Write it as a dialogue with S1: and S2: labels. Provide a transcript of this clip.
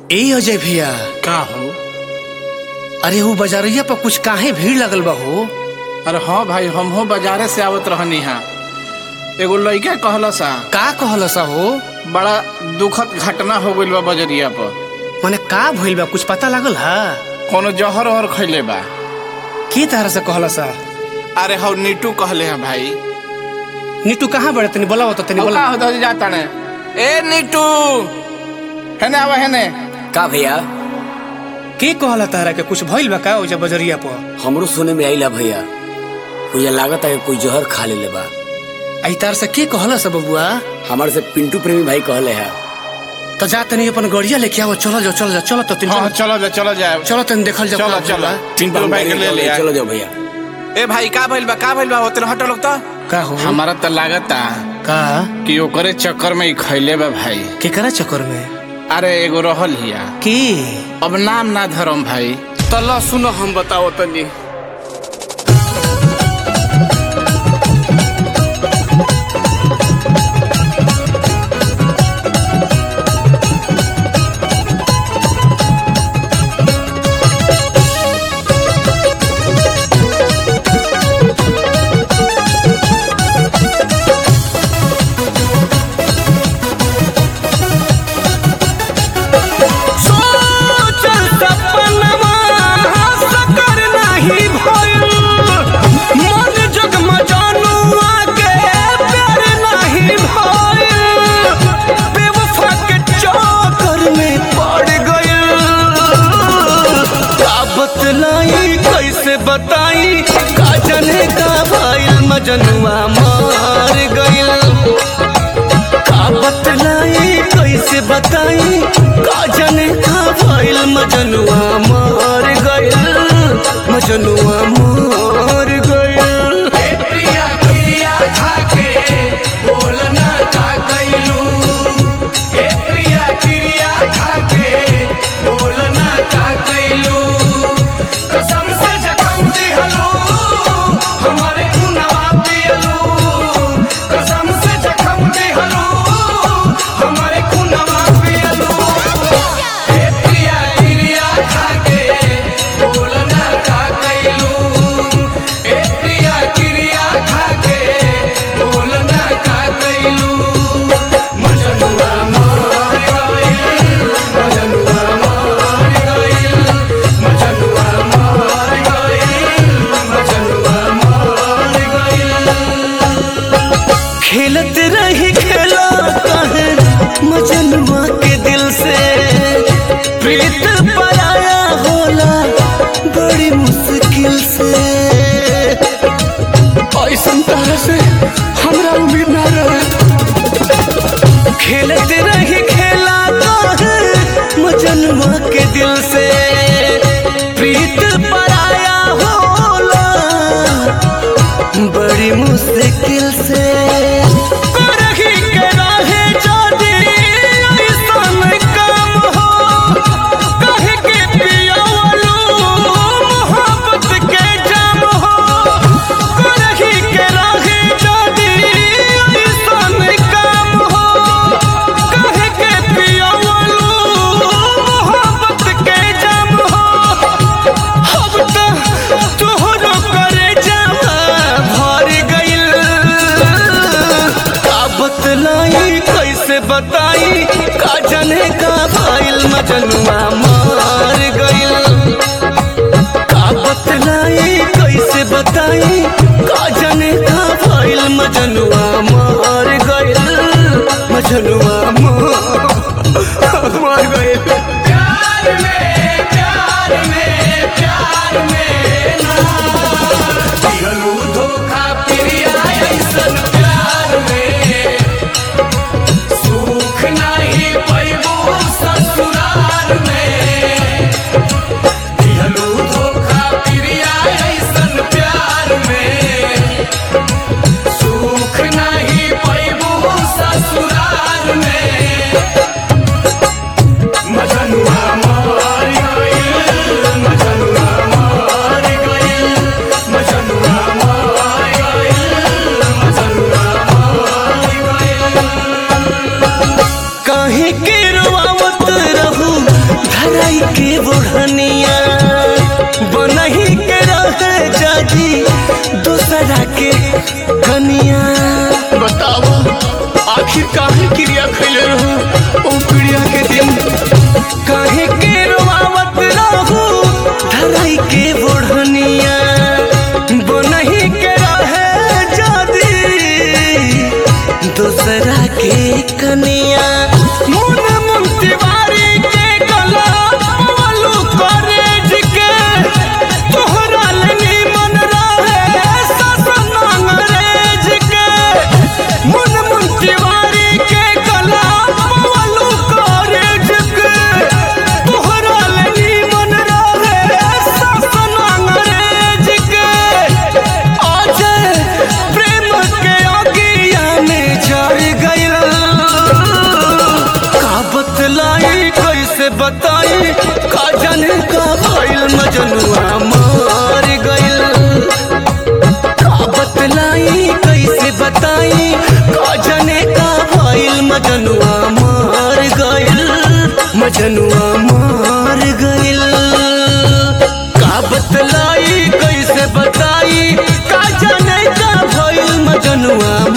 S1: ए अजय भैया
S2: का हो?
S1: अरे वो बाजारिया पर कुछ काहे भीड़ लगल बा हो?
S2: अरे हाँ भाई, हम हो बाजारे से आवत रहनी हा। एगो लड़का कहला सा
S1: का कहला सा हो?
S2: बड़ा दुखद घटना हो गइल बा बाजारिया पर।
S1: मने का भइल बा, कुछ पता लागल हा?
S2: कोनो जहर वहर खैले बा।
S1: की तरह से कहला सा?
S2: अरे हो नीटू कहले है भाई।
S1: नीटू कहाँ बड़े, तनी बोला तो तनी बोला।
S2: का होता जाता ने? ए नीटू हेने आवा हेने।
S3: का भैया?
S1: के कहला तारा के कुछ भइल बा का ओजा बाजारिया पर?
S3: हमरो सुने में आइला भैया, कोई लागत है कोई जहर खा ले बा।
S1: आई तार से के कहला सा बबुआ?
S3: हमारे से पिंटू प्रेमी भाई कहले है।
S1: तो जा तनी अपन गड़िया लेके आओ, चलो जाओ चलो जाओ चलो तो तीन।
S2: हाँ चलो जाए
S1: चलो तनी देखल जाओ।
S2: चलो चलो पिंटू भाई के ले ले।
S3: चलो जाओ भैया।
S2: ए भाई का भइल बा होतल हट लोग तो।
S1: का हो?
S2: हमारा तो लागता
S1: का
S2: कि ओकरे चक्कर में ही खैले बा भाई।
S1: केकरा चक्कर में?
S2: अरे एगो रहल हिया
S1: की
S2: अब नाम ना धरम भाई। तला सुनो हम बताओ तनी।
S4: कैसे बताई का जाने का भइल मजनुआ मार गइल। का बतलाई कैसे बताई का जाने का भइल मजनुआ मार गइल। मजनुआ मार गइल।
S5: प्रिया प्रिया खाके बोलना का कइलू। प्रिया प्रिया खाके बोलना का कइलू। कसम से जखम दिहलू हमारे खुनवा पियलू। कसम से जखम दिहलू हमारे खुनवा पियलू। प्रिया प्रिया खाके बोलना का कइलू। प्रिया प्रिया खाके बोलना का कइलू। मजनुआ मार गइल। मजनुआ मार गइल। मजनुआ मार गइल। मजनुआ मार गइल।
S4: खेलत रही खेला काहे मजनुआ के दिल से। प्रीत पराया होला बड़ी मुश्किल से। ऐसन तरह से हमरा उम्मीद ना रहे। खेलत रही खेला काहे मजनुआ के दिल से। प्रीत पराया होला बड़ी मुश्किल से। करही के राहे जादी ऐसन काम हो। कहे के पियावलू मोहब्बत के जाम हो। करही के राहे जादी ऐसन काम हो। कहे के पियावलू मोहब्बत के जाम हो। अब तो तोहरो करे जामा भर गइल। का बतलाई कैसे बताई का जाने का भइल मजनुआ मार गइल। का बतलाई कैसे बताई का जाने का भइल मजनुआ मार गइल। मजनुआ मार गइल।
S5: प्यार में प्यार में प्यार में ना दिहलू धोखा। प्रिया ऐसन प्यार में सुख नहीं पैबू ससुराल में। दिहलू धोखा प्रिया ऐसन प्यार में सुख नहीं पैबू ससुराल में। मजनुआ मार गइल। मजनुआ मार गइल। मजनुआ मार गइल। मजनुआ मार गइल।
S4: काहे के रुआवत रहू
S6: धराई के बुढ़निया बनही के रहे जाजी दूसरा के कनिया।
S4: बताओ आखिर काहे क्रिया खैले रहू ओ क्रिया के दिन?
S6: काहे के रोआवत रहू धराई के बुढ़निया बनही के रहे जादी दूसरा के कनिया। मुन मुंतिवारी के गला पवलू कॉलेज के तोहरा लनी मन रहे ससन अंग्रेज के। मुन मुंतिवारी के गला पवलू कॉलेज के तोहरा लनी मन रहे ससन अंग्रेज के। आज प्रेम के अगिया में जड़ गइल का बतलाई कैसे बताई का जाने का भइल मजनुआ मार गइल। का बतलाई कैसे बताई का जाने का भइल मजनुआ मार गइल। मजनुआ मार गइल। का बतलाई कैसे बताई का जाने का भइल मजनुआ